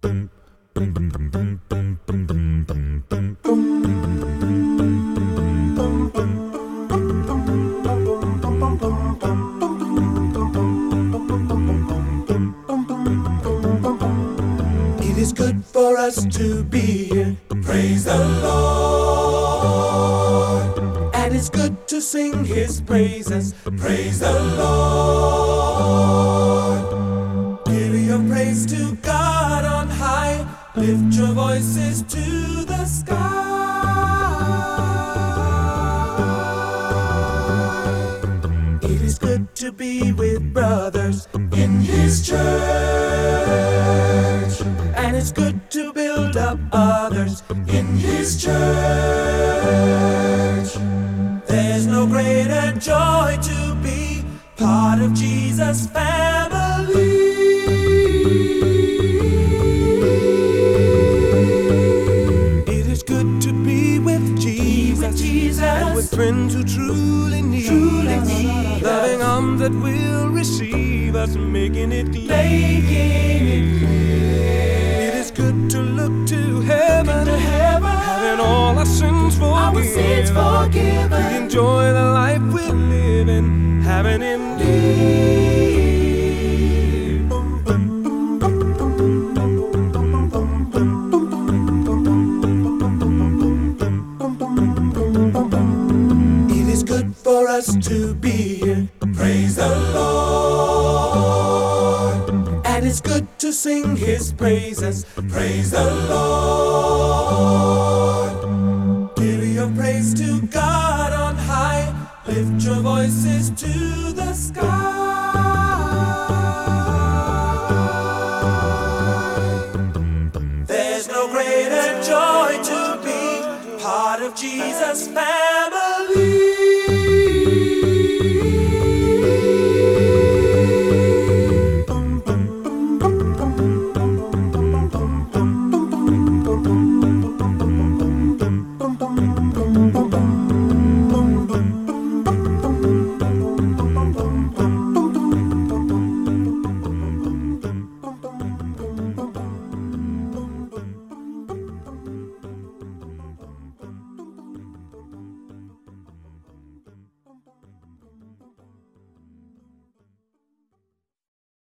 It is good for us to be here. Praise the Lord. And it's good to sing His praises. Praise the Lord. Give your praise to God on high. Lift your voices to the sky. It is good to be with brothers in His church. And it's good to build up others in His church. There's no greater joy to be part of Jesus' family. It is good to be with Jesus, and with friends who truly need us. Loving arms that will receive us, making it clear. It is good to look to heaven, having all our sins forgiven. We enjoy the life we're living, having Him near. It is good for us to be here. Praise the Lord. And it's good to sing His praises. Praise the Lord. Give your praise to God on high. Lift your voices to the sky. There's no greater joy to be part of Jesus' family.